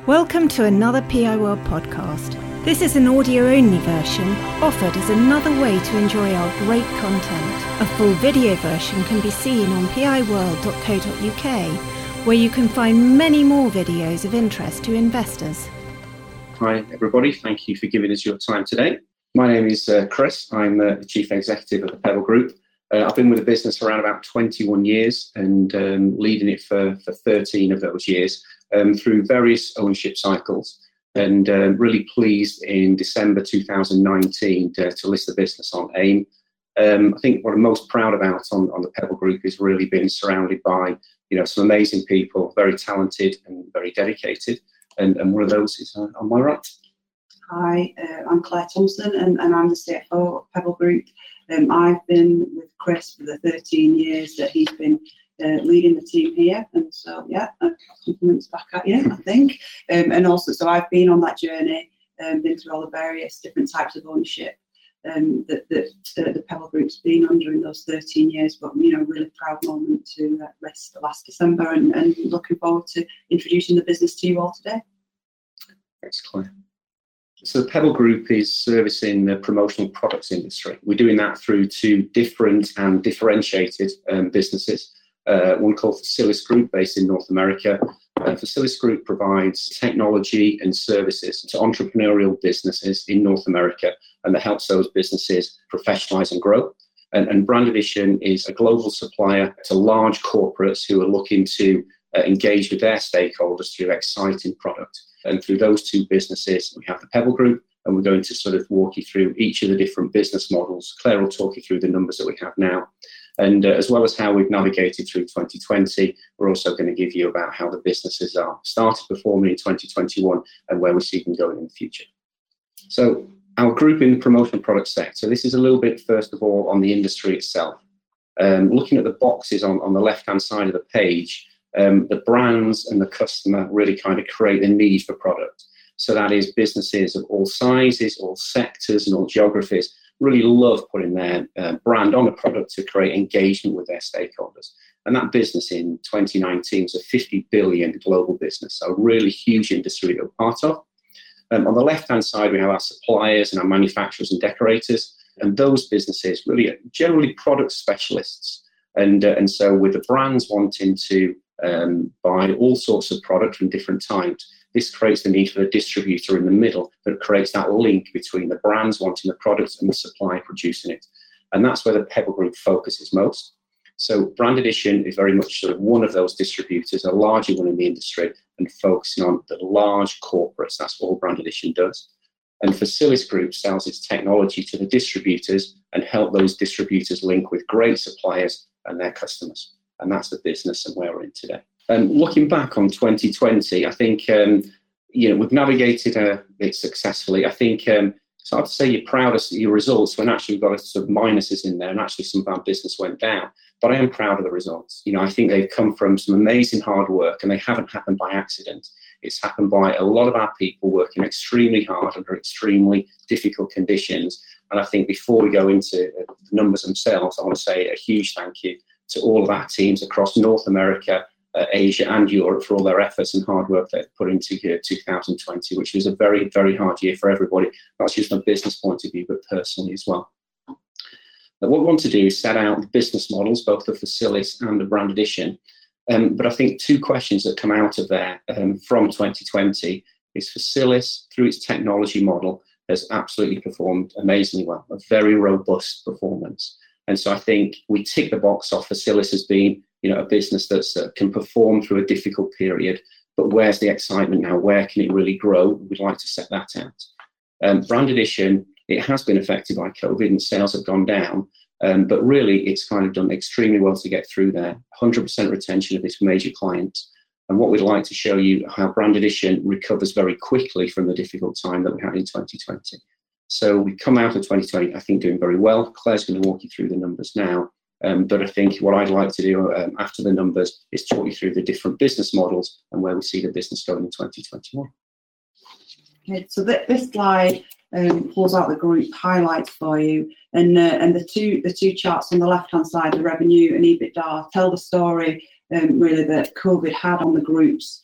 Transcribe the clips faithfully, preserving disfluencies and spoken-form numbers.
Welcome to another P I World podcast. This is an audio-only version offered as another way to enjoy our great content. A full video version can be seen on p i world dot co dot u k, where you can find many more videos of interest to investors. Hi everybody, thank you for giving us your time today. My name is uh, Chris, I'm uh, the Chief Executive of the Pebble Group. Uh, I've been with the business around about twenty-one years and um, leading it for, for thirteen of those years um, through various ownership cycles. And uh, really pleased in December two thousand nineteen to, to list the business on AIM. Um, I think what I'm most proud about on, on the Pebble Group is really being surrounded by you know some amazing people, very talented and very dedicated. And, and one of those is uh, on my right. Hi, uh, I'm Claire Thompson and, and I'm the C F O of Pebble Group. Um, I've been with Chris for the thirteen years that he's been uh, leading the team here. And so, yeah, compliments back at you, I think. Um, and also, so I've been on that journey, um, been through all the various different types of ownership um, that, that uh, the Pebble Group's been under in those thirteen years. But, you know, really proud moment to uh, list last December and, and looking forward to introducing the business to you all today. Thanks, Claire. So the Pebble Group is servicing the promotional products industry. We're doing that through two different and differentiated um, businesses. Uh, one called Facilis Group, based in North America. Uh, Facilis Group provides technology and services to entrepreneurial businesses in North America, and that helps those businesses professionalize and grow. And, and Brand Addition is a global supplier to large corporates who are looking to uh, engage with their stakeholders through exciting product. And through those two businesses, we have the Pebble Group, and we're going to sort of walk you through each of the different business models. Claire will talk you through the numbers that we have now. And uh, as well as how we've navigated through twenty twenty, we're also going to give you about how the businesses are started performing in twenty twenty-one and where we see them going in the future. So our group in the promotional product sector, this is a little bit, first of all, on the industry itself. Um, looking at the boxes on, on the left-hand side of the page, Um, the brands and the customer really kind of create the need for product. So that is businesses of all sizes, all sectors and all geographies really love putting their uh, brand on a product to create engagement with their stakeholders. And that business in twenty nineteen was a fifty billion global business, so a really huge industry that we're part of. Um, on the left-hand side, we have our suppliers and our manufacturers and decorators, and those businesses really are generally product specialists. And, uh, and so with the brands wanting to Um, buy all sorts of product from different types, this creates the need for a distributor in the middle that creates that link between the brands wanting the products and the supplier producing it. And that's where the Pebble Group focuses most. So Brand Addition is very much sort of one of those distributors, a larger one in the industry, and focusing on the large corporates. That's what all Brand Addition does. And Facilis Group sells its technology to the distributors and help those distributors link with great suppliers and their customers. And that's the business and where we're in today. And um, looking back on twenty twenty, I think um, you know we've navigated uh, it successfully. I think um, it's hard to say you're proud of your results when actually we've got a sort of minuses in there, and actually some of our business went down. But I am proud of the results. You know, I think they've come from some amazing hard work, and they haven't happened by accident. It's happened by a lot of our people working extremely hard under extremely difficult conditions. And I think before we go into the numbers themselves, I want to say a huge thank you to all of our teams across North America, uh, Asia and Europe for all their efforts and hard work they've put into year two thousand twenty, which was a very, very hard year for everybody, not just from a business point of view, but personally as well. But what we want to do is set out the business models, both the Facilis and the Brand Addition. Um, but I think two questions that come out of there um, from twenty twenty is Facilis, through its technology model, has absolutely performed amazingly well, a very robust performance. And so I think we tick the box off Facilis as being, you know, a business that uh, can perform through a difficult period. But where's the excitement now? Where can it really grow? We'd like to set that out. Um, Brand Addition, it has been affected by COVID and sales have gone down. Um, but really, it's kind of done extremely well to get through there. one hundred percent retention of its major clients. And what we'd like to show you how Brand Addition recovers very quickly from the difficult time that we had in twenty twenty. So we come out of twenty twenty, I think, doing very well. Claire's going to walk you through the numbers now. Um, but I think what I'd like to do um, after the numbers is talk you through the different business models and where we see the business going in twenty twenty-one. Okay, so th- this slide um, pulls out the group highlights for you. And uh, and the two the two charts on the left-hand side, the revenue and EBITDA, tell the story um, really that COVID had on the group's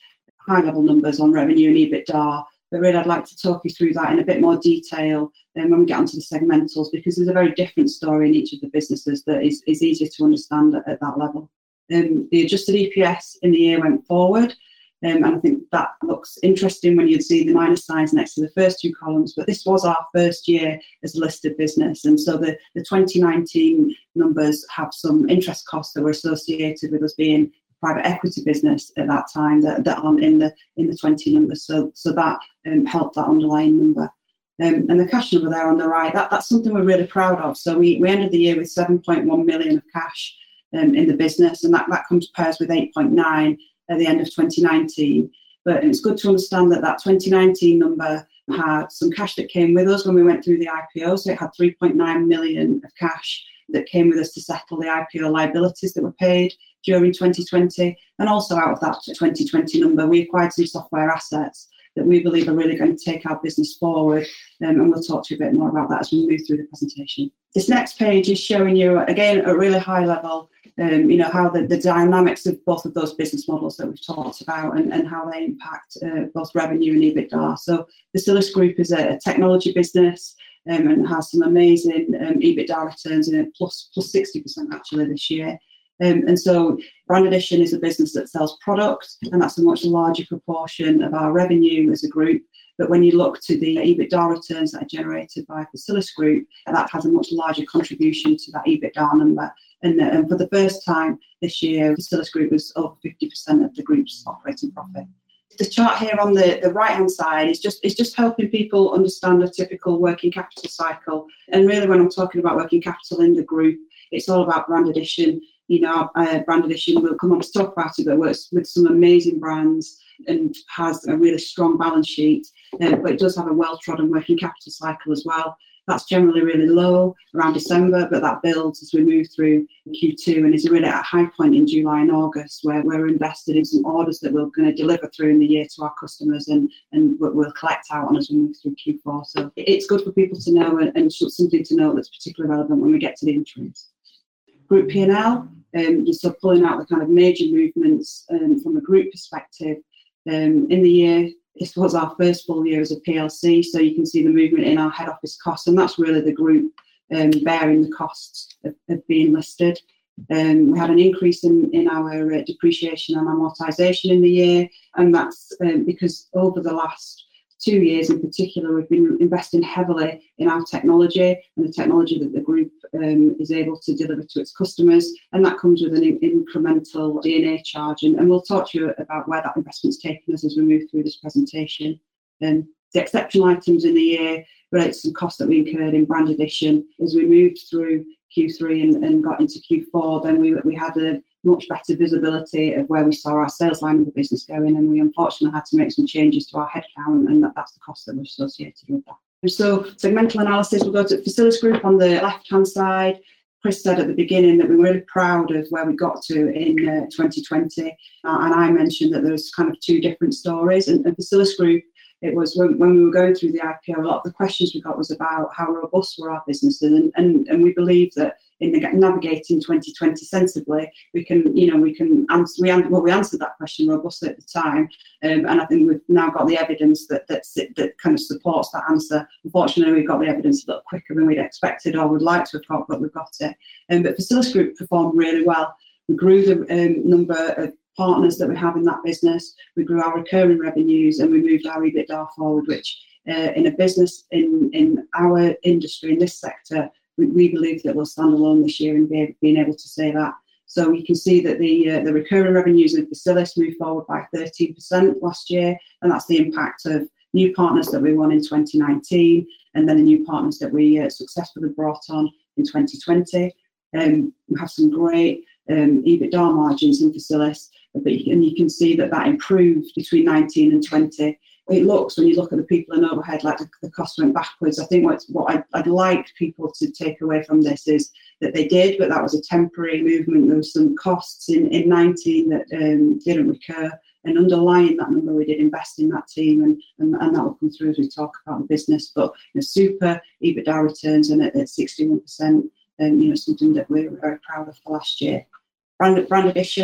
high-level numbers on revenue and EBITDA, but really I'd like to talk you through that in a bit more detail um, when we get onto the segmentals, because there's a very different story in each of the businesses that is, is easier to understand at, at that level. Um, the adjusted E P S in the year went forward, um, and I think that looks interesting when you see the minus signs next to the first two columns, but this was our first year as a listed business, and so the, the twenty nineteen numbers have some interest costs that were associated with us being private equity business at that time that, that aren't in the in the twenty numbers, so so that um, helped that underlying number. Um, and the cash number there on the right, that, that's something we're really proud of. So we, we ended the year with seven point one million of cash um, in the business, and that, that compares with eight point nine at the end of twenty nineteen. But it's good to understand that that twenty nineteen number had some cash that came with us when we went through the I P O, so it had three point nine million of cash that came with us to settle the I P O liabilities that were paid during twenty twenty, and also out of that twenty twenty number we acquired some software assets that we believe are really going to take our business forward, um, and we'll talk to you a bit more about that as we move through the presentation. This next page is showing you again at a really high level um, you know how the, the dynamics of both of those business models that we've talked about and, and how they impact uh, both revenue and EBITDA. So Facilis Group is a, a technology business um, and has some amazing um, EBITDA returns in it, plus plus sixty percent actually this year. Um, and so Brand Addition is a business that sells products, and that's a much larger proportion of our revenue as a group. But when you look to the EBITDA returns that are generated by Facilis Group, that has a much larger contribution to that EBITDA number. And, uh, and for the first time this year, Facilis Group was over fifty percent of the group's operating profit. The chart here on the, the right-hand side is just, is just helping people understand a typical working capital cycle. And really when I'm talking about working capital in the group, it's all about Brand Addition. You know, uh, Brand Addition, we'll come on to talk about it, but works with some amazing brands and has a really strong balance sheet, uh, but it does have a well-trodden working capital cycle as well. That's generally really low around December, but that builds as we move through Q two and is really at a high point in July and August, where we're invested in some orders that we're going to deliver through in the year to our customers and, and we'll collect out on as we move through Q four. So it's good for people to know and, and something to know that's particularly relevant when we get to the interims. Group P and L, um, so pulling out the kind of major movements um, from a group perspective. Um, in the year, this was our first full year as a P L C, so you can see the movement in our head office costs, and that's really the group um, bearing the costs of, of being listed. Um, we had an increase in, in our uh, depreciation and amortisation in the year, and that's um, because over the last two years in particular, we've been investing heavily in our technology and the technology that the group um, is able to deliver to its customers, and that comes with an in- incremental D and A charge, and, and we'll talk to you about where that investment's taken us as we move through this presentation. Um, the exceptional items in the year relate to some costs that we incurred in Brand Addition. As we moved through Q three and, and got into Q four, then we, we had a much better visibility of where we saw our sales line of the business going, and we unfortunately had to make some changes to our headcount, and that, that's the cost that was associated with that. And so segmental analysis, we'll go to Facilis Group on the left-hand side. Chris said at the beginning that we were really proud of where we got to in uh, twenty twenty, uh, and I mentioned that there's kind of two different stories, and, and Facilis Group, it was when, when we were going through the I P O, a lot of the questions we got was about how robust were our businesses, and, and, and we believe that in the navigating twenty twenty sensibly, we can, you know, we can answer, we, well, we answered that question robustly at the time, um, and I think we've now got the evidence that that's, that kind of supports that answer. Unfortunately, we got the evidence a little quicker than we'd expected or would like to have got, but we've got it. Um, but Facilis Group performed really well. We grew the um, number of partners that we have in that business, we grew our recurring revenues, and we moved our EBITDA forward, which uh, in a business in, in our industry, in this sector, we, we believe that we'll stand alone this year in be, being able to say that. So you can see that the uh, the recurring revenues of Facilis moved forward by thirteen percent last year, and that's the impact of new partners that we won in twenty nineteen, and then the new partners that we uh, successfully brought on in twenty twenty. Um, we have some great um, EBITDA margins in Facilis, but you, and you can see that that improved between nineteen and twenty. It looks, when you look at the people and overhead, like the, the cost went backwards. I think what, what I'd, I'd like people to take away from this is that they did, but that was a temporary movement. There was some costs in, in nineteen that um, didn't recur, and underlying that number, we did invest in that team, and, and, and that will come through as we talk about the business. But you know, super EBITDA returns, and at, at sixty-one percent, um, you know, something that we're very proud of for last year. Brand, Brand Addition,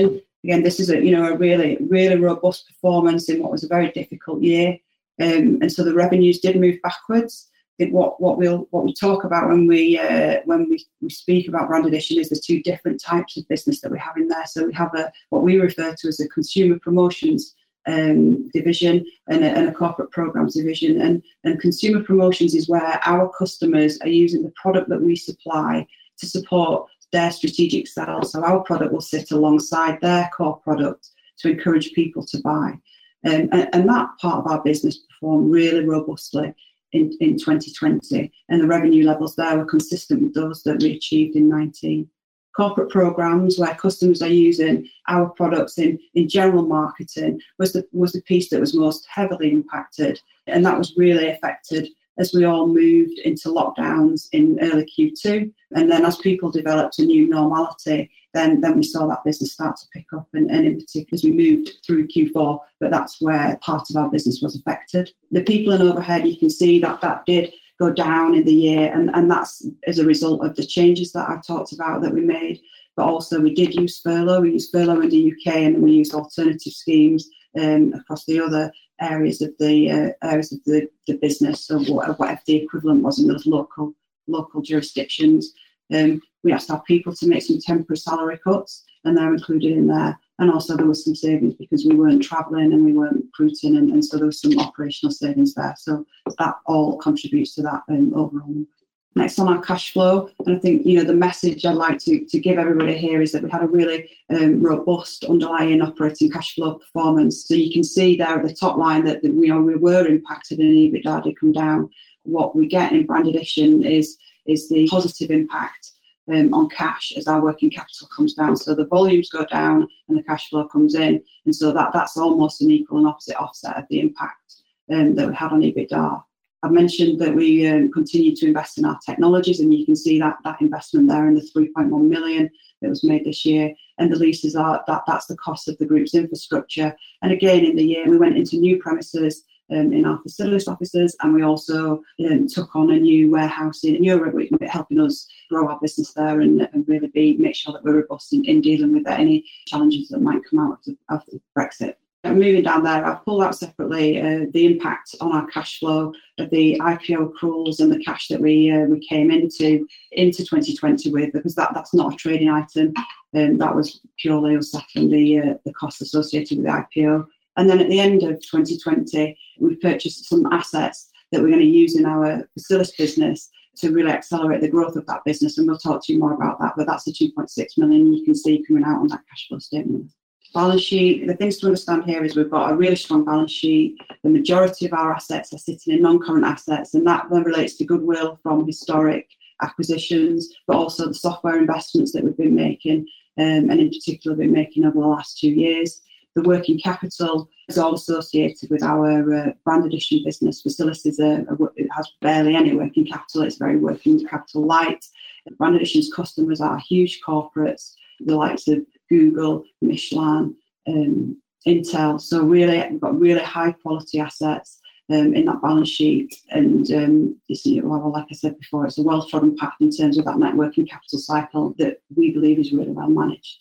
again, this is a you know a really really robust performance in what was a very difficult year, um, and so the revenues did move backwards. I think what what we'll what we talk about when we uh, when we, we speak about Brand Addition is the two different types of business that we have in there. So we have a what we refer to as a consumer promotions um, division and a, and a corporate programs division. And and consumer promotions is where our customers are using the product that we supply to support their strategic sales. So our product will sit alongside their core product to encourage people to buy. Um, and, and that part of our business performed really robustly in, in twenty twenty, and the revenue levels there were consistent with those that we achieved in nineteen. Corporate programs where customers are using our products in, in general marketing was the was the piece that was most heavily impacted, and that was really affected as we all moved into lockdowns in early Q two, and then as people developed a new normality, then then we saw that business start to pick up, and, and in particular as we moved through Q four, but that's where part of our business was affected. The people and overhead, you can see that that did go down in the year, and, and that's as a result of the changes that I've talked about that we made, but also we did use furlough, we used furlough in the U K, and we used alternative schemes um, across the other areas of the uh, areas of the, the business, so whatever the equivalent was in those local local jurisdictions. Um, we asked our people to make some temporary salary cuts, and they're included in there. And also there was some savings because we weren't travelling and we weren't recruiting, and, and so there was some operational savings there. So that all contributes to that um, overall. Next on our cash flow, and I think you know the message I'd like to, to give everybody here is that we had a really um, robust underlying operating cash flow performance. So you can see there at the top line that, that you know we were impacted and EBITDA did come down. What we get in Brand Addition is is the positive impact um, on cash as our working capital comes down. So the volumes go down and the cash flow comes in, and so that that's almost an equal and opposite offset of the impact um, that we had on EBITDA. I've mentioned that we um, continue to invest in our technologies, and you can see that that investment there in the three point one million that was made this year. And the leases are that that's the cost of the group's infrastructure. And again, in the year, we went into new premises um, in our Facilis offices, and we also um, took on a new warehouse in Europe, which is helping us grow our business there and, and really be make sure that we're robust in, in dealing with any challenges that might come out of, of Brexit. And moving down there, I've pulled out separately uh, the impact on our cash flow of the I P O accruals and the cash that we uh, we came into into twenty twenty with, because that, that's not a trading item, and um, that was purely us settling the uh, the costs associated with the I P O. And then at the end of twenty twenty, we purchased some assets that we're going to use in our Facilis business to really accelerate the growth of that business, and we'll talk to you more about that. But that's the two point six million you can see coming out on that cash flow statement. Balance sheet, the things to understand here is we've got a really strong balance sheet. The majority of our assets are sitting in non-current assets, and that then relates to goodwill from historic acquisitions, but also the software investments that we've been making, um, and in particular been making over the last two years. The working capital is all associated with our uh, Brand Addition business. Facilis is a, a, it has barely any working capital. It's very working capital light. Brand Addition's customers are huge corporates, the likes of Google, Michelin, um, Intel. So really, we've got really high quality assets um, in that balance sheet. And um, it's, well, like I said before, it's a well-trodden path in terms of that net working capital cycle that we believe is really well managed.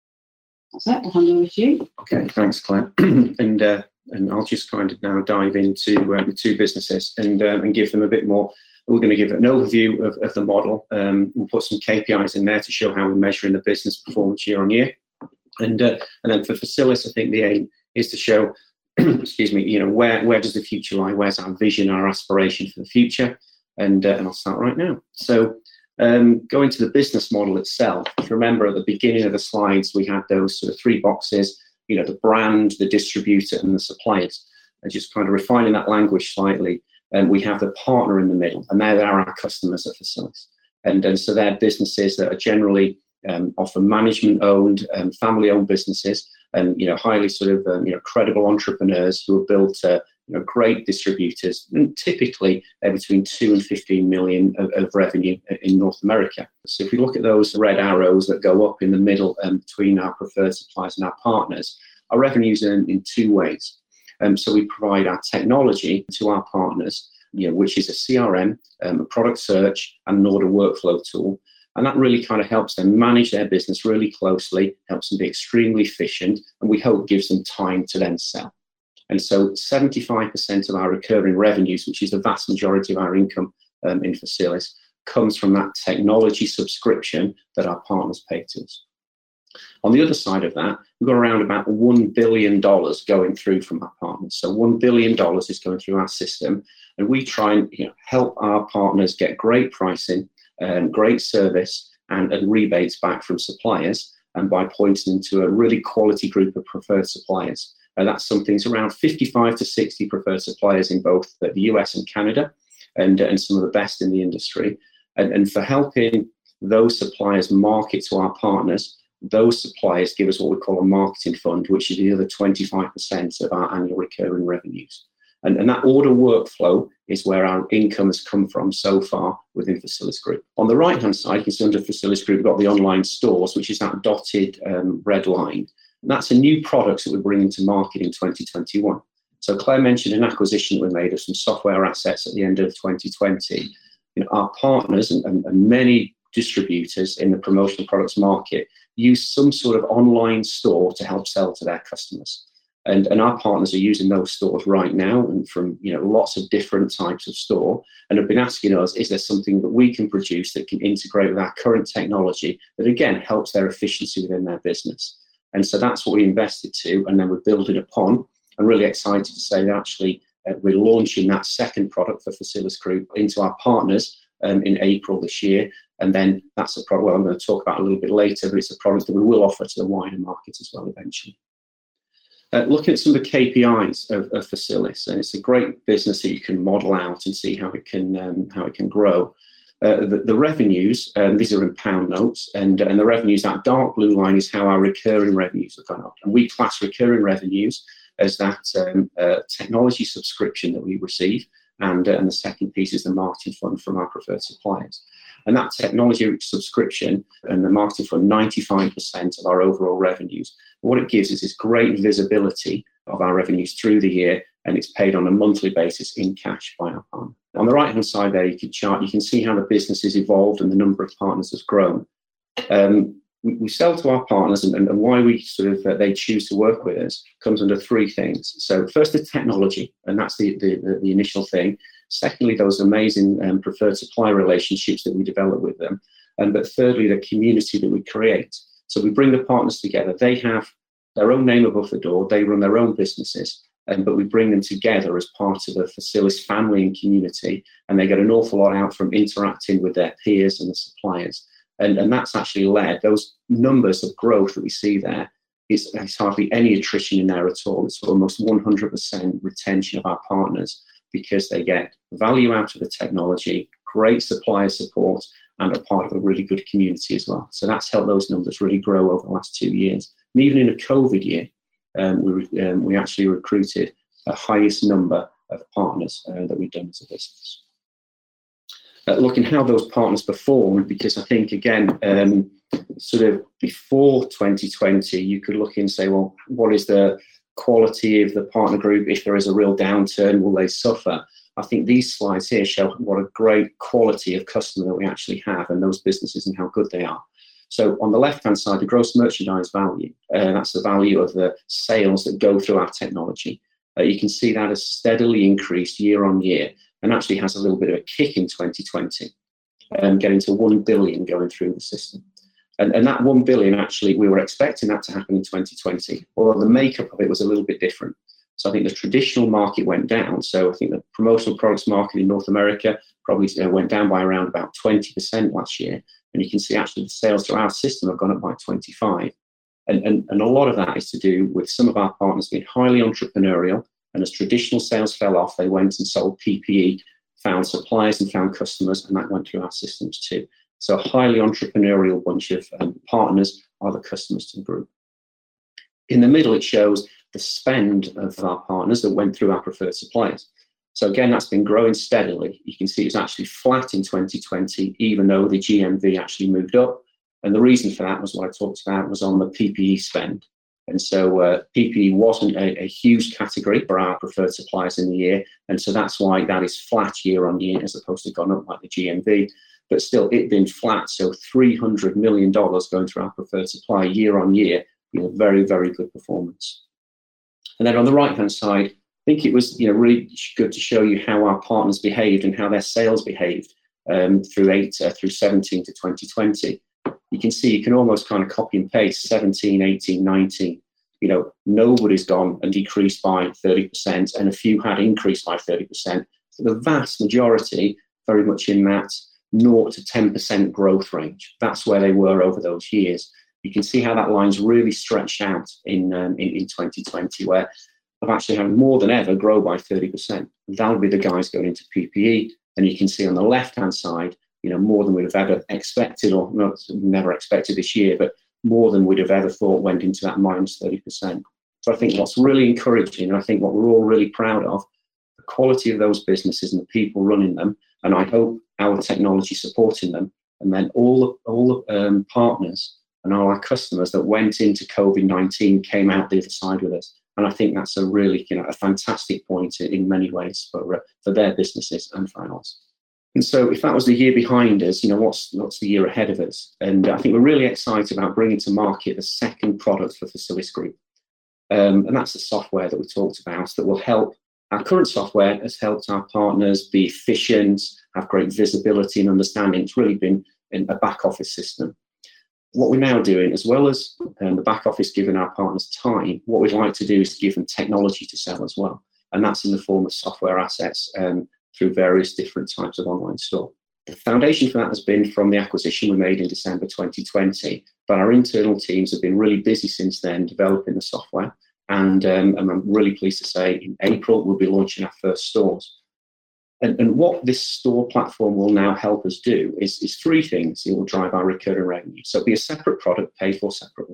That's it. I'll hand over to you. Okay, thanks, Claire. and uh, and I'll just kind of now dive into uh, the two businesses and um, and give them a bit more. We're going to give an overview of, of the model. Um, we'll put some K P Is in there to show how we're measuring the business performance year on year. And uh, and then for Facilis, I think the aim is to show, excuse me, you know, where where does the future lie? Where's our vision, our aspiration for the future? And uh, and I'll start right now. So um, going to the business model itself. If you remember at the beginning of the slides, we had those sort of three boxes. You know, the brand, the distributor, and the suppliers. And just kind of refining that language slightly. And we have the partner in the middle, and they're our customers at Facilis. And, and so they're businesses that are generally um, often management-owned, um, family-owned businesses, and you know, highly sort of um, you know, credible entrepreneurs who have built uh, you know, great distributors, and typically they're between two and fifteen million of, of revenue in North America. So if we look at those red arrows that go up in the middle um, between our preferred suppliers and our partners, our revenues are in, in two ways. Um, so we provide our technology to our partners, you know, which is a C R M, um, a product search, and an order workflow tool. And that really kind of helps them manage their business really closely, helps them be extremely efficient, and we hope gives them time to then sell. And so seventy-five percent of our recurring revenues, which is the vast majority of our income um, in Facilis, comes from that technology subscription that our partners pay to us. On the other side of that, we've got around about one billion dollars going through from our partners. So one billion dollars is going through our system, and we try and you know, help our partners get great pricing, um, great service, and, and rebates back from suppliers, and by pointing them to a really quality group of preferred suppliers. And that's something, it's around fifty-five to sixty preferred suppliers in both the U S and Canada, and, and some of the best in the industry. And, and for helping those suppliers market to our partners, those suppliers give us what we call a marketing fund, which is the other twenty-five percent of our annual recurring revenues. And, and that order workflow is where our income has come from so far within Facilis Group. On the right-hand side, you can see under Facilis Group, we've got the online stores, which is that dotted um, red line. And that's a new product that we're bringing to market in twenty twenty-one. So Claire mentioned an acquisition that we made of some software assets at the end of twenty twenty. You know, our partners and, and, and many distributors in the promotional products market use some sort of online store to help sell to their customers. And, and our partners are using those stores right now, and from you know lots of different types of store, and have been asking us, is there something that we can produce that can integrate with our current technology that again helps their efficiency within their business? And so that's what we invested to, and then we're building upon. I'm really excited to say that actually uh, we're launching that second product for Facilis Group into our partners um, in April this year. And then that's a product, well, I'm going to talk about a little bit later, but it's a product that we will offer to the wider market as well eventually. Uh, looking at some of the K P Is of, of Facilis, and it's a great business that you can model out and see how it can um, how it can grow. Uh, the, the revenues, um, these are in pound notes, and, and the revenues, that dark blue line is how our recurring revenues have gone up. And we class recurring revenues as that um, uh, technology subscription that we receive, and, uh, and the second piece is the marketing fund from our preferred suppliers. And that technology subscription and the marketing fund, ninety-five percent of our overall revenues. What it gives us is great visibility of our revenues through the year, and it's paid on a monthly basis in cash by our partner. On the right-hand side there, you can chart, you can see how the business has evolved and the number of partners has grown. Um, we, we sell to our partners, and, and why we sort of uh, they choose to work with us comes under three things. So first, the technology, and that's the, the, the, the initial thing. Secondly, those amazing um, preferred supplier relationships that we develop with them. And but thirdly, the community that we create. So we bring the partners together. They have their own name above the door. They run their own businesses. Um, but we bring them together as part of the Facilis family and community. And they get an awful lot out from interacting with their peers and the suppliers. And, and that's actually led, those numbers of growth that we see there, is there's hardly any attrition in there at all. It's almost one hundred percent retention of our partners, because they get value out of the technology, great supplier support, and are part of a really good community as well. So that's helped those numbers really grow over the last two years. And even in a COVID year, um, we, um, we actually recruited the highest number of partners uh, that we've done as a business. Uh, looking how those partners performed, because I think, again, um, sort of before twenty twenty, you could look and say, well, what is the quality of the partner group? If there is a real downturn, will they suffer? I think these slides here show what a great quality of customer that we actually have, and those businesses and how good they are. So on the left-hand side, the gross merchandise value, uh, that's the value of the sales that go through our technology. Uh, you can see that has steadily increased year on year, and actually has a little bit of a kick in twenty twenty, um, getting to one billion going through the system. And, and that one billion, actually, we were expecting that to happen in twenty twenty, although the makeup of it was a little bit different. So I think the traditional market went down. So I think the promotional products market in North America probably uh, went down by around about twenty percent last year. And you can see actually the sales through our system have gone up by twenty-five. And, and, and a lot of that is to do with some of our partners being highly entrepreneurial. And as traditional sales fell off, they went and sold P P E, found suppliers and found customers, and that went through our systems too. So a highly entrepreneurial bunch of um, partners are the customers to the group. In the middle, it shows the spend of our partners that went through our preferred suppliers. So again, that's been growing steadily. You can see it was actually flat in twenty twenty, even though the G M V actually moved up. And the reason for that was what I talked about, was on the P P E spend. And so uh, P P E wasn't a, a huge category for our preferred suppliers in the year. And so that's why that is flat year on year, as opposed to gone up like the G M V. but still it being flat, so three hundred million dollars going through our preferred supplier year on year, you know, very, very good performance. And then on the right-hand side, I think it was, you know, really good to show you how our partners behaved and how their sales behaved um, through eight, uh, through seventeen to twenty twenty. You can see, you can almost kind of copy and paste seventeen, eighteen, nineteen. You know, nobody's gone and decreased by thirty percent, and a few had increased by thirty percent. So the vast majority, very much in that zero to ten percent growth range. That's where they were over those years. You can see how that line's really stretched out in, um, in, in twenty twenty, where I've actually had more than ever grow by thirty percent. That'll be the guys going into P P E. And you can see on the left-hand side, you know, more than we'd have ever expected, or not, never expected this year, but more than we'd have ever thought went into that minus thirty percent. So I think what's really encouraging, and I think what we're all really proud of, the quality of those businesses and the people running them, and I hope our technology supporting them, and then all all um, partners and all our customers that went into COVID nineteen came out the other side with us. And I think that's a really, you know, a fantastic point in many ways for uh, for their businesses and for ours. And so if that was the year behind us, you know, what's what's the year ahead of us? And I think we're really excited about bringing to market the second product for Facilis Group. Um, and that's the software that we talked about that will help. Our current software has helped our partners be efficient, have great visibility and understanding. It's really been in a back office system. What we're now doing, as well as um, the back office giving our partners time, what we'd like to do is to give them technology to sell as well. And that's in the form of software assets um, through various different types of online store. The foundation for that has been from the acquisition we made in December twenty twenty, but our internal teams have been really busy since then developing the software. And, um, and I'm really pleased to say in April, we'll be launching our first stores. And, and what this store platform will now help us do is, is three things. It will drive our recurring revenue. So it'll be a separate product paid for separately.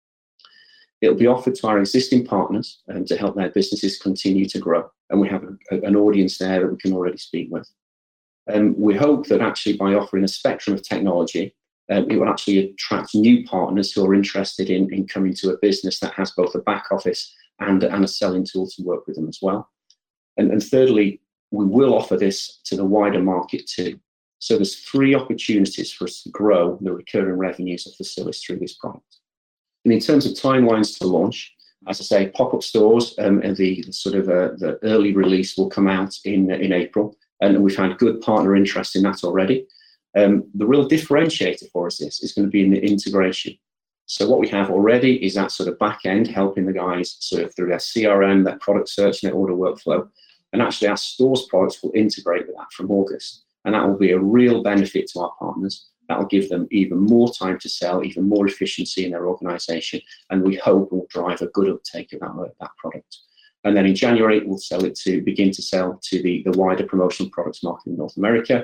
It'll be offered to our existing partners um, to help their businesses continue to grow. And we have a, a, an audience there that we can already speak with. Um, we hope that actually by offering a spectrum of technology, um, it will actually attract new partners who are interested in, in coming to a business that has both a back office and, and a selling tool to work with them as well. And, and thirdly, we will offer this to the wider market too. So there's three opportunities for us to grow the recurring revenues of Facilis through this product. And in terms of timelines to launch, as I say, pop-up stores um, and the, the sort of uh, the early release will come out in in April, and we've had good partner interest in that already. Um, the real differentiator for us is, is going to be in the integration. So what we have already is that sort of back end helping the guys sort of through their C R M, their product search, and their order workflow. And actually our stores products will integrate with that from August. And that will be a real benefit to our partners. That will give them even more time to sell, even more efficiency in their organization. And we hope will drive a good uptake of that, that product. And then in January, we'll sell it to begin to sell to the, the wider promotional products market in North America.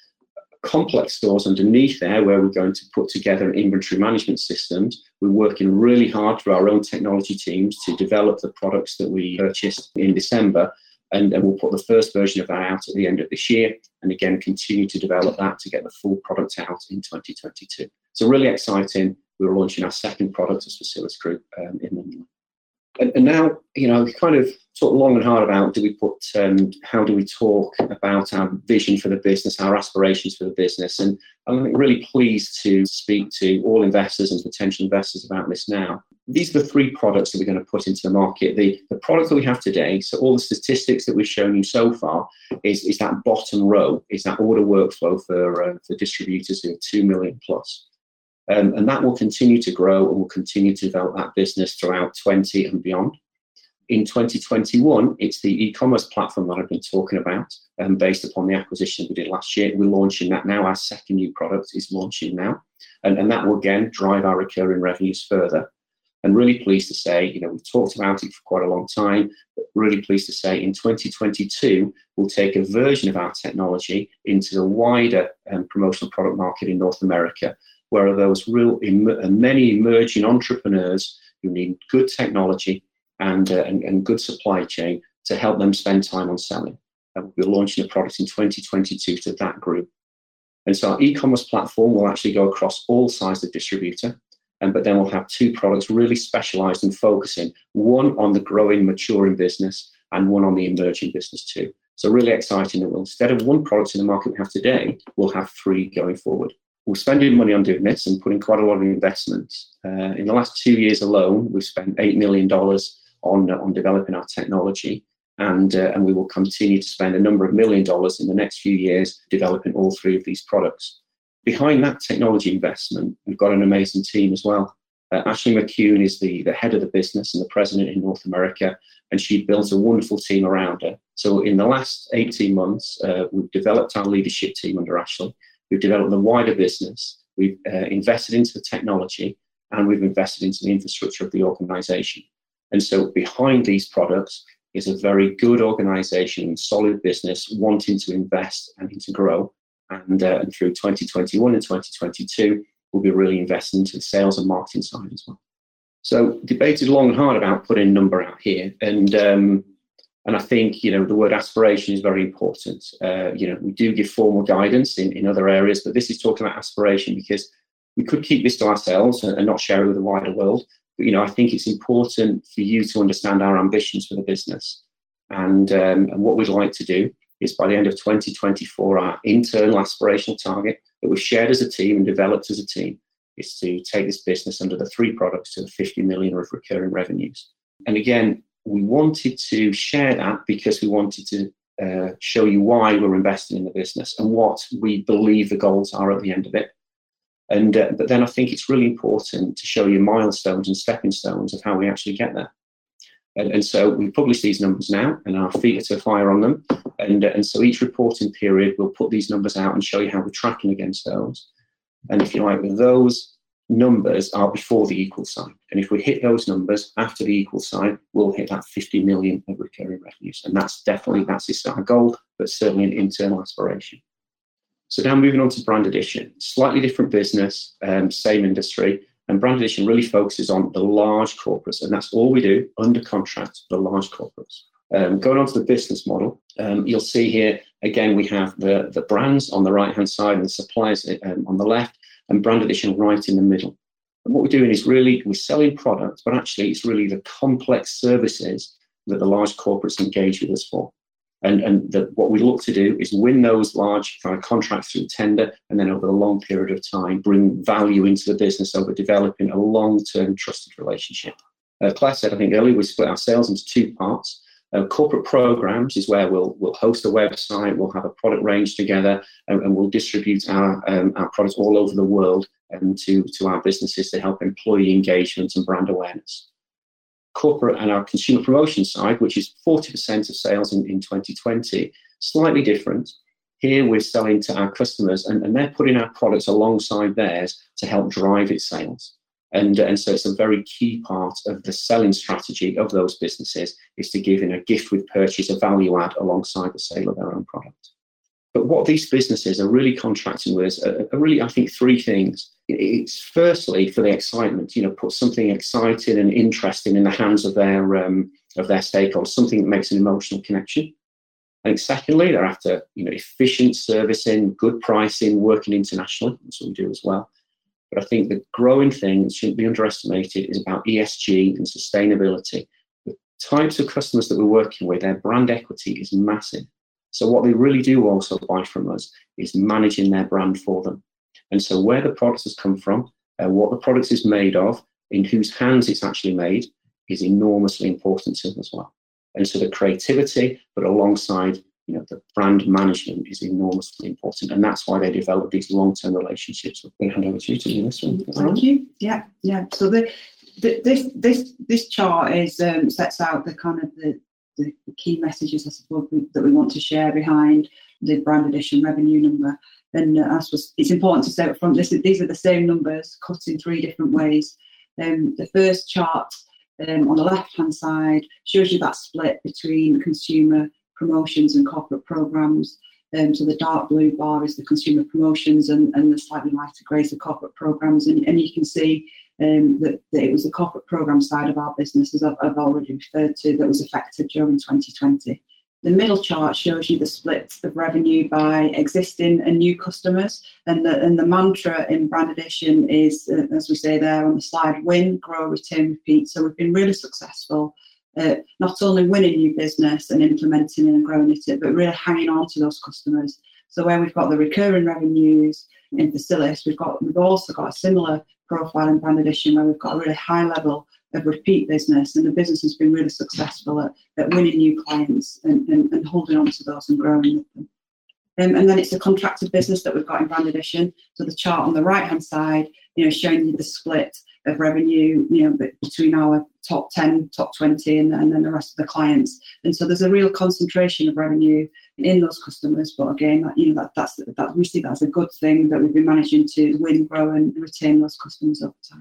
Complex stores underneath there where we're going to put together inventory management systems. We're working really hard through our own technology teams to develop the products that we purchased in December. And, and we'll put the first version of that out at the end of this year, and again continue to develop that to get the full product out in twenty twenty-two. So really exciting. We're launching our second product as Facilis Group um, in London. And, and now, you know, we kind of talked long and hard about do we put um, how do we talk about our vision for the business, our aspirations for the business, and I'm really pleased to speak to all investors and potential investors about this now. These are the three products that we're going to put into the market. The, the product that we have today, so all the statistics that we've shown you so far, is, is that bottom row, is that order workflow for, uh, for distributors who are two million plus. Um, and that will continue to grow and will continue to develop that business throughout twenty and beyond. In twenty twenty-one, it's the e-commerce platform that I've been talking about, um, based upon the acquisition we did last year. We're launching that now. Our second new product is launching now. And, and that will, again, drive our recurring revenues further. And really pleased to say, you know, we've talked about it for quite a long time, but really pleased to say in twenty twenty-two, we'll take a version of our technology into the wider um, promotional product market in North America, where are those real em- many emerging entrepreneurs who need good technology and, uh, and, and good supply chain to help them spend time on selling. And we'll be launching a product in twenty twenty-two to that group. And so our e-commerce platform will actually go across all sizes of distributor. And, but then we'll have two products really specialized and focusing, one on the growing, maturing business and one on the emerging business too. So really exciting that we'll, instead of one product in the market we have today, we'll have three going forward. We're spending money on doing this and putting quite a lot of investments. Uh, in the last two years alone, we've spent eight million dollars on, on developing our technology. And, uh, and we will continue to spend a number of million dollars in the next few years developing all three of these products. Behind that technology investment, we've got an amazing team as well. Uh, Ashley McCune is the, the head of the business and the president in North America, and she built a wonderful team around her. So in the last eighteen months, uh, we've developed our leadership team under Ashley. We've developed the wider business. We've uh, invested into the technology, and we've invested into the infrastructure of the organization. And so behind these products is a very good organization and solid business wanting to invest and to grow. And, uh, and through twenty twenty-one and twenty twenty-two, we'll be really investing into the sales and marketing side as well. So debated long and hard about putting a number out here. And um, and I think, you know, the word aspiration is very important. Uh, you know, we do give formal guidance in, in other areas, but this is talking about aspiration because we could keep this to ourselves and, and not share it with the wider world. But, you know, I think it's important for you to understand our ambitions for the business. And, um, and what we'd like to do is by the end of twenty twenty-four, our internal aspirational target that we've shared as a team and developed as a team is to take this business under the three products to the fifty million of recurring revenues. And again, we wanted to share that because we wanted to uh, show you why we're investing in the business and what we believe the goals are at the end of it. And uh, but then I think it's really important to show you milestones and stepping stones of how we actually get there. And, and so we publish these numbers now, and our feet are to the fire on them. And, uh, and so each reporting period, we'll put these numbers out and show you how we're tracking against those. And if you like, those numbers are before the equal sign. And if we hit those numbers after the equal sign, we'll hit that fifty million of recurring revenues. And that's definitely, that's our goal, but certainly an internal aspiration. So now moving on to Brand Addition, slightly different business, um, same industry. And Brand Addition really focuses on the large corporates, and that's all we do under contract for the large corporates. Um, going on to the business model, um, you'll see here, again, we have the, the brands on the right-hand side and the suppliers um, on the left, and Brand Addition right in the middle. And what we're doing is really, we're selling products, but actually it's really the complex services that the large corporates engage with us for. And, and the, what we look to do is win those large kind of contracts through tender, and then over a long period of time, bring value into the business over developing a long-term trusted relationship. Uh, Claire said, I think earlier, we split our sales into two parts. Uh, corporate programs is where we'll we'll host a website, we'll have a product range together, and, and we'll distribute our um, our products all over the world and to, to our businesses to help employee engagement and brand awareness. Corporate and our consumer promotion side, which is forty percent of sales in, in twenty twenty, slightly different. Here we're selling to our customers, and, and they're putting our products alongside theirs to help drive its sales. And, and so it's a very key part of the selling strategy of those businesses is to give in a gift with purchase, a value add alongside the sale of their own product. But what these businesses are really contracting with are, are really, I think, three things. It's firstly for the excitement, you know, put something exciting and interesting in the hands of their um, of their stakeholders, something that makes an emotional connection. I think secondly, they're after, you know, efficient servicing, good pricing, working internationally. That's what we do as well. But I think the growing thing that shouldn't be underestimated is about E S G and sustainability. The types of customers that we're working with, their brand equity is massive. So what they really do also buy from us is managing their brand for them. And so where the product has come from, uh, what the product is made of, in whose hands it's actually made, is enormously important to them as well. And so the creativity, but alongside, you know, the brand management is enormously important. And that's why they develop these long-term relationships. I'm going to hand over to you to do this one. Thank you. Yeah, yeah. So the, the this this this chart is um, sets out the kind of the, the key messages, I suppose, we, that we want to share behind the Brand Addition revenue number. And uh, I suppose it's important to say up front, this is, these are the same numbers cut in three different ways. Um, the first chart um, on the left-hand side shows you that split between consumer promotions and corporate programs. Um, so the dark blue bar is the consumer promotions, and, and the slightly lighter grey is the corporate programs. And, and you can see um, that, that it was the corporate program side of our business, as I've, I've already referred to, that was affected during twenty twenty. The middle chart shows you the split of revenue by existing and new customers. And the, and the mantra in Brand Addition is, uh, as we say there on the slide, win, grow, return, repeat. So we've been really successful uh, not only winning new business and implementing and growing it, but really hanging on to those customers. So where we've got the recurring revenues in Facilis, we've got we've also got a similar profile in Brand Addition where we've got a really high level of repeat business, and the business has been really successful at, at winning new clients and, and, and holding on to those and growing with them. Um, and then it's a contracted business that we've got in Brand Addition. So the chart on the right-hand side, you know, showing you the split of revenue, you know, between our top ten, top twenty, and, and then the rest of the clients. And so there's a real concentration of revenue in those customers. But again, you know, that, that's that we see that as a good thing, that we've been managing to win, grow, and retain those customers over time.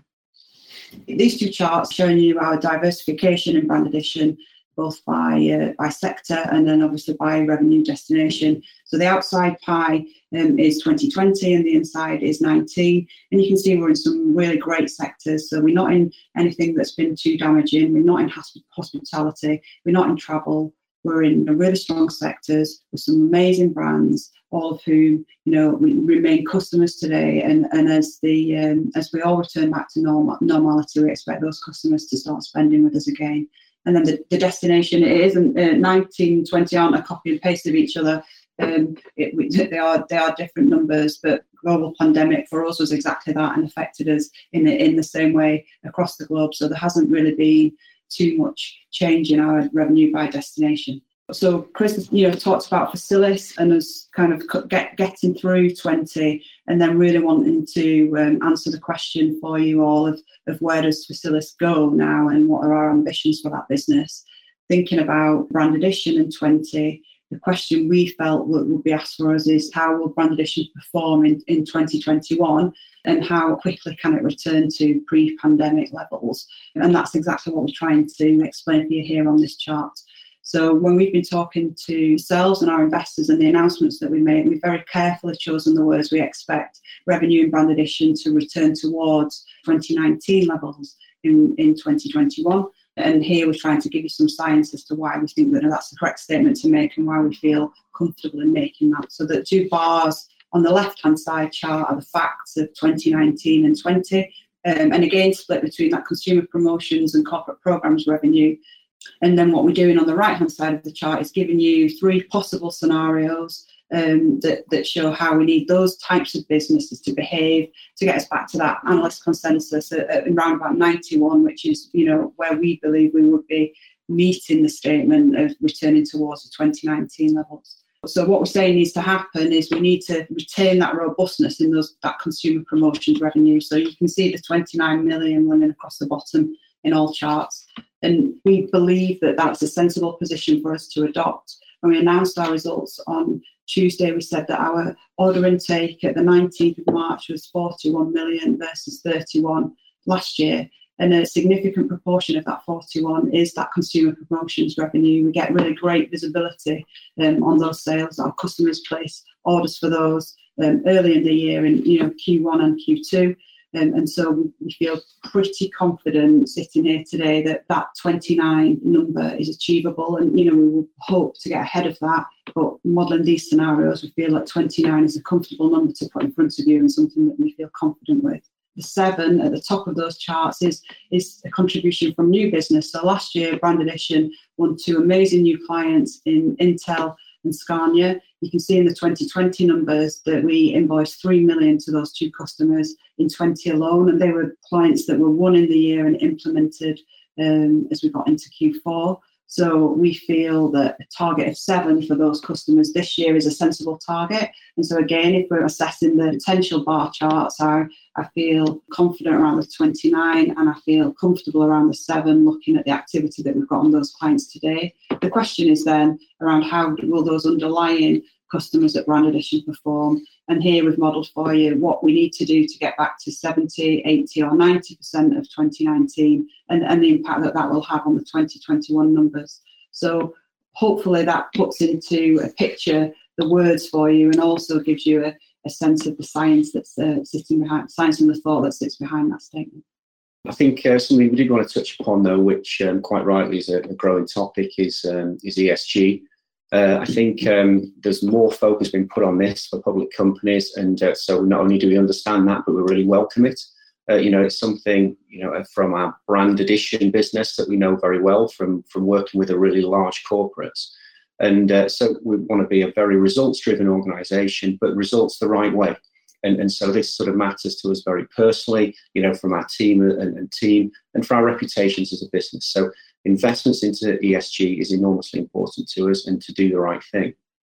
These two charts showing you our diversification in Brand Addition, both by uh, by sector and then obviously by revenue destination. So the outside pie um, is twenty twenty and the inside is nineteen. And you can see we're in some really great sectors. So we're not in anything that's been too damaging. We're not in hosp- hospitality. We're not in travel. We're in really strong sectors with some amazing brands, all of whom, you know, we remain customers today. And, and as the um, as we all return back to normal, normality, we expect those customers to start spending with us again. And then the, the destination it is, and uh, nineteen, twenty aren't a copy and paste of each other. Um, it, we, they are they are different numbers, but global pandemic for us was exactly that and affected us in the, in the same way across the globe. So there hasn't really been too much change in our revenue by destination. So Chris, you know, talked about Facilis and us kind of get, getting through twenty, and then really wanting to um, answer the question for you all of, of where does Facilis go now and what are our ambitions for that business. Thinking about Brand Addition in twenty, the question we felt would, would be asked for us is how will Brand Addition perform in, in twenty twenty-one, and how quickly can it return to pre-pandemic levels? And that's exactly what we're trying to explain for you here on this chart. So when we've been talking to sales and our investors and the announcements that we made, we've very carefully chosen the words we expect revenue in Brand Addition to return towards twenty nineteen levels in, in twenty twenty-one. And here we're trying to give you some science as to why we think that that's the correct statement to make and why we feel comfortable in making that. So the two bars on the left-hand side chart are the facts of twenty nineteen and twenty. Um, and again, split between that consumer promotions and corporate programs revenue. And then what we're doing on the right-hand side of the chart is giving you three possible scenarios um, that, that show how we need those types of businesses to behave to get us back to that analyst consensus at, at around about ninety-one, which is, you know, where we believe we would be meeting the statement of returning towards the twenty nineteen levels. So what we're saying needs to happen is we need to retain that robustness in those that consumer promotions revenue. So you can see the twenty-nine million running across the bottom in all charts. And we believe that that's a sensible position for us to adopt. When we announced our results on Tuesday, we said that our order intake at the nineteenth of March was forty-one million versus thirty-one last year. And a significant proportion of that forty-one is that consumer promotions revenue. We get really great visibility um, on those sales. Our customers place orders for those um, early in the year in, you know, Q one and Q two. Um, and so we, we feel pretty confident sitting here today that that twenty-nine number is achievable. And, you know, we would hope to get ahead of that. But modelling these scenarios, we feel like twenty-nine is a comfortable number to put in front of you and something that we feel confident with. The seven at the top of those charts is, is a contribution from new business. So last year, Brand Addition won two amazing new clients in Intel and Scania. You can see in the twenty twenty numbers that we invoiced three million to those two customers in twenty alone, and they were clients that were won in the year and implemented um, as we got into Q four. So we feel that a target of seven for those customers this year is a sensible target. And so again, if we're assessing the potential bar charts, I, I feel confident around the twenty-nine and I feel comfortable around the seven, looking at the activity that we've got on those clients today. The question is then around how will those underlying customers at Brand Addition perform? And here we've modelled for you what we need to do to get back to seventy, eighty or ninety percent of twenty nineteen and, and the impact that that will have on the twenty twenty-one numbers. So hopefully that puts into a picture the words for you and also gives you a, a sense of the science that's uh, sitting behind, science and the thought that sits behind that statement. I think uh, something we did want to touch upon, though, which um, quite rightly is a, a growing topic, is um, is E S G. Uh, I think um, there's more focus being put on this for public companies, and uh, so not only do we understand that, but we really welcome it. Uh, you know, it's something, you know, from our brand addition business that we know very well from, from working with a really large corporates. And uh, so we want to be a very results-driven organisation, but results the right way. And, and so this sort of matters to us very personally, you know, from our team and, and team and for our reputations as a business. So investments into E S G is enormously important to us, and to do the right thing.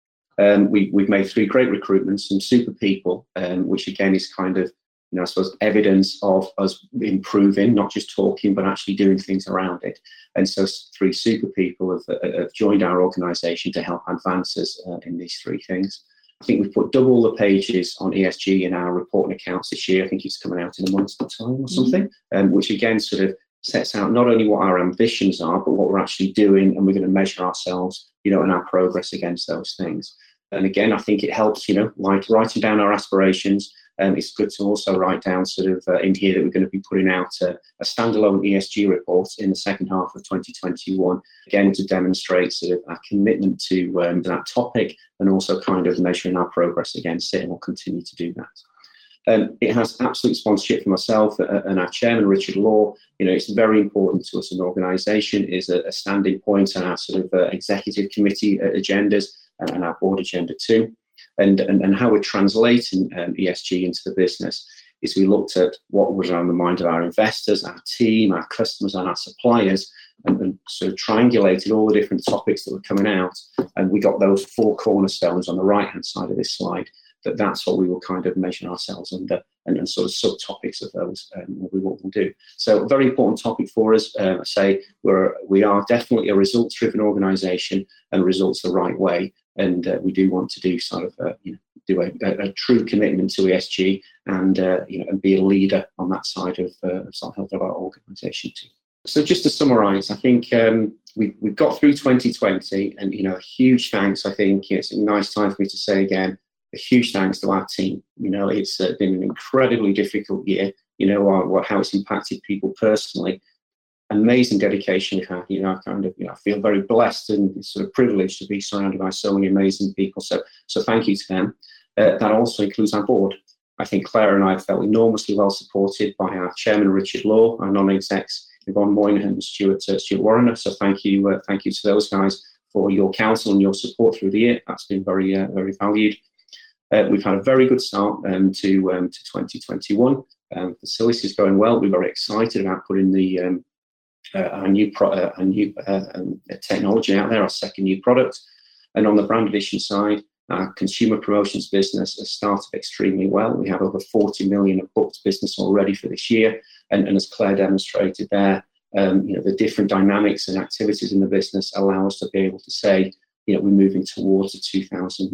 Um, we, we've made three great recruitments, some super people, um, which again is kind of, you know, I suppose evidence of us improving, not just talking, but actually doing things around it. And so three super people have, have joined our organisation to help advance us uh, in these three things. I think we've put double the pages on E S G in our report and accounts this year. I think it's coming out in a month's time or something, um, which again sort of sets out not only what our ambitions are, but what we're actually doing, and we're going to measure ourselves, you know, and our progress against those things. And again, I think it helps, you know, like writing down our aspirations. Um, it's good to also write down sort of uh, in here that we're going to be putting out a, a standalone E S G report in the second half of twenty twenty-one, again, to demonstrate sort of our commitment to um, that topic, and also kind of measuring our progress against it, and we'll continue to do that. Um, it has absolute sponsorship from myself and our chairman, Richard Law. You know, it's very important to us as an organisation, is a, a standing point on our sort of uh, executive committee agendas and our board agenda too. And, and, and how we're translating um, E S G into the business is we looked at what was on the mind of our investors, our team, our customers and our suppliers, and, and sort of triangulated all the different topics that were coming out. And we got those four cornerstones on the right-hand side of this slide, that that's what we will kind of measure ourselves under, and, and sort of subtopics of those, um, what we want to do. So a very important topic for us. Uh, I say we're, we are definitely a results-driven organisation, and results the right way. And uh, we do want to do sort of, uh, you know, do a, a, a true commitment to E S G, and uh, you know, and be a leader on that side of, uh, of our organisation too. So just to summarise, I think um, we we've got through twenty twenty, and you know, a huge thanks. I think it's a nice time for me to say again, a huge thanks to our team. You know, it's uh, been an incredibly difficult year. You know, our, what how it's impacted people personally. Amazing dedication we've had. You know, I kind of, you know, I feel very blessed and sort of privileged to be surrounded by so many amazing people. So, so thank you to them. Uh, that also includes our board. I think Claire and I felt enormously well supported by our chairman, Richard Law, our non-execs, Yvonne Moynihan and Stuart, uh, Stuart Warrener. So thank you, uh, thank you to those guys for your counsel and your support through the year. That's been very, uh, very valued. Uh, we've had a very good start um, to um, to twenty twenty-one. Um, facilities is going well. We're very excited about putting the um, Uh, our new, pro- uh, our new uh, um, technology out there, our second new product. And on the brand addition side, our consumer promotions business has started extremely well. We have over forty million of booked business already for this year. And, and as Claire demonstrated there, um, you know, the different dynamics and activities in the business allow us to be able to say, you know, we're moving towards the two thousand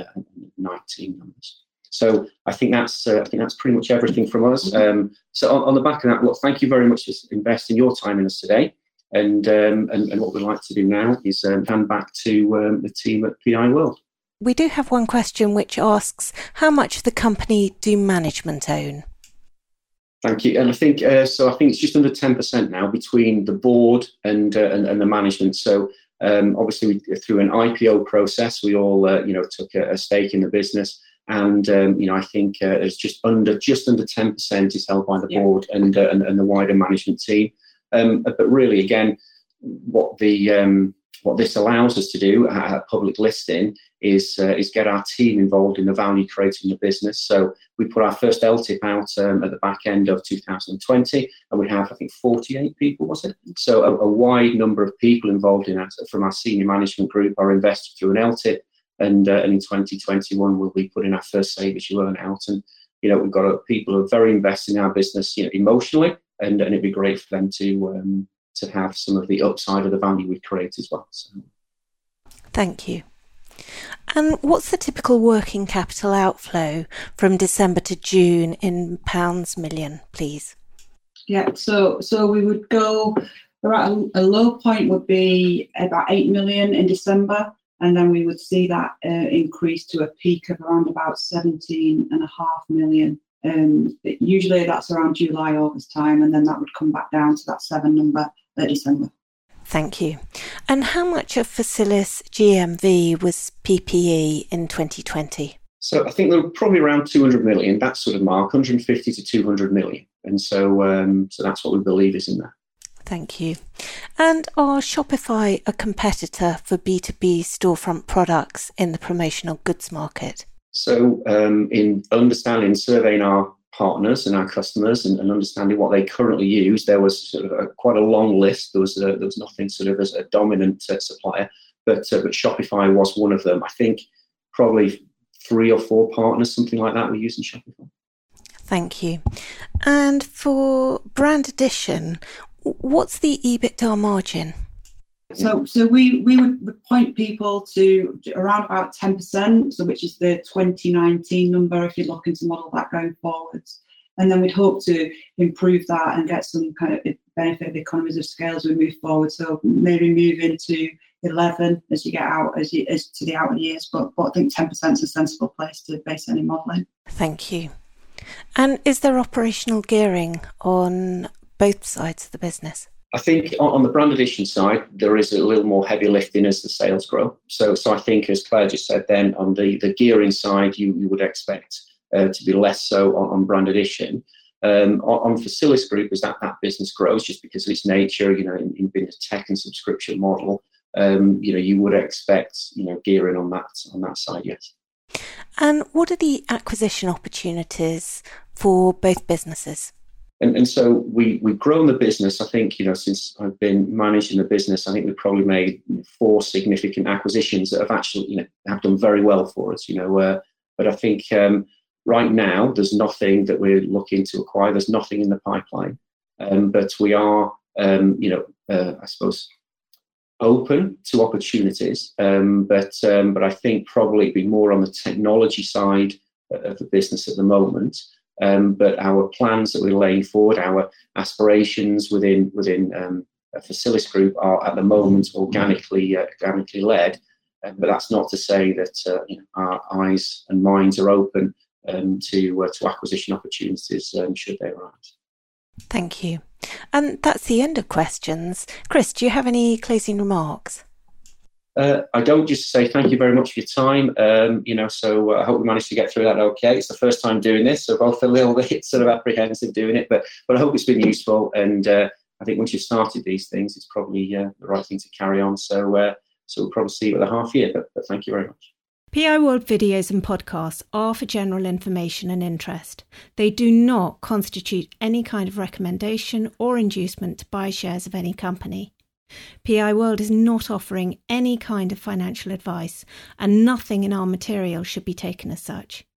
nineteen numbers. So I think that's uh, I think that's pretty much everything from us. Um, so on, on the back of that, look, thank you very much for investing your time in us today. And um, and, and what we'd like to do now is um, hand back to um, the team at P I World. We do have one question which asks, how much of the company do management own? Thank you. And I think uh, so. I think it's just under ten percent now between the board and uh, and, and the management. So um, obviously, we, through an I P O process, we all uh, you know took a, a stake in the business. And um, you know, I think uh, it's just under just under ten percent is held by the yeah. board and, uh, and and the wider management team. Um, but really, again, what the um, what this allows us to do at a public listing is uh, is get our team involved in the value creating the business. So we put our first L T I P out um, at the back end of two thousand twenty, and we have I think forty-eight people, was it? So a, a wide number of people involved in that from our senior management group are invested through an L T I P. And, uh, and in twenty twenty-one, we'll be putting our first Save As You Earn out. And, you know, we've got uh, people who are very invested in our business, you know, emotionally, and, and it'd be great for them to um, to have some of the upside of the value we create as well. So. Thank you. And what's the typical working capital outflow from December to June in pounds million, please? Yeah, so so we would go, a, a low point would be about eight million in December. And then we would see that uh, increase to a peak of around about seventeen and a half million. Um, it, usually that's around July, August time, and then that would come back down to that seven number at December. Thank you. And how much of Facilis G M V was P P E in twenty twenty? So I think there were probably around two hundred million, that sort of mark, one hundred fifty to two hundred million. And so, um, so that's what we believe is in there. Thank you. And are Shopify a competitor for B two B storefront products in the promotional goods market? So um, in understanding, surveying our partners and our customers and, and understanding what they currently use, there was sort of a, quite a long list. There was a, there was nothing sort of as a dominant uh, supplier, but uh, but Shopify was one of them. I think probably three or four partners, something like that, were using Shopify. Thank you. And for Brand Addition, what's the EBITDA margin? So, so we we would point people to around about ten percent, so which is the twenty nineteen number if you're looking to model that going forwards. And then we'd hope to improve that and get some kind of benefit of economies of scale as we move forward. So maybe move into eleven as you get out, as you as to the outer years. But, but I think ten percent is a sensible place to base any modelling. Thank you. And is there operational gearing on both sides of the business? I think on the Brand Addition side, there is a little more heavy lifting as the sales grow. So, so I think, as Claire just said, then on the, the gearing side, you, you would expect uh, to be less so on, on Brand Addition. Um, on, on Facilis Group, as that, that business grows, just because of its nature, you know, in, in being a tech and subscription model, um, you know, you would expect, you know, gearing on that on that side, yes. And what are the acquisition opportunities for both businesses? And, and so we, we've grown the business. I think, you know, since I've been managing the business, I think we've probably made four significant acquisitions that have actually, you know, have done very well for us, you know. Uh, but I think um, right now there's nothing that we're looking to acquire. There's nothing in the pipeline. Um, but we are, um, you know, uh, I suppose, open to opportunities. Um, but um, but I think probably it'd be more on the technology side of the business at the moment. Um, but our plans that we're laying forward, our aspirations within within um, a Facilis Group are at the moment organically uh, organically led. Um, but that's not to say that uh, you know, our eyes and minds are open um, to uh, to acquisition opportunities um, should they arise. Thank you. And that's the end of questions. Chris, do you have any closing remarks? Uh, I don't, just say thank you very much for your time. Um, you know, so uh, I hope we managed to get through that okay. It's the first time doing this, so both a little bit sort of apprehensive doing it, but but I hope it's been useful. And uh, I think once you've started these things, it's probably uh, the right thing to carry on. So uh, so we'll probably see you at the half year. But, but thank you very much. P I World videos and podcasts are for general information and interest. They do not constitute any kind of recommendation or inducement to buy shares of any company. P I World is not offering any kind of financial advice, and nothing in our material should be taken as such.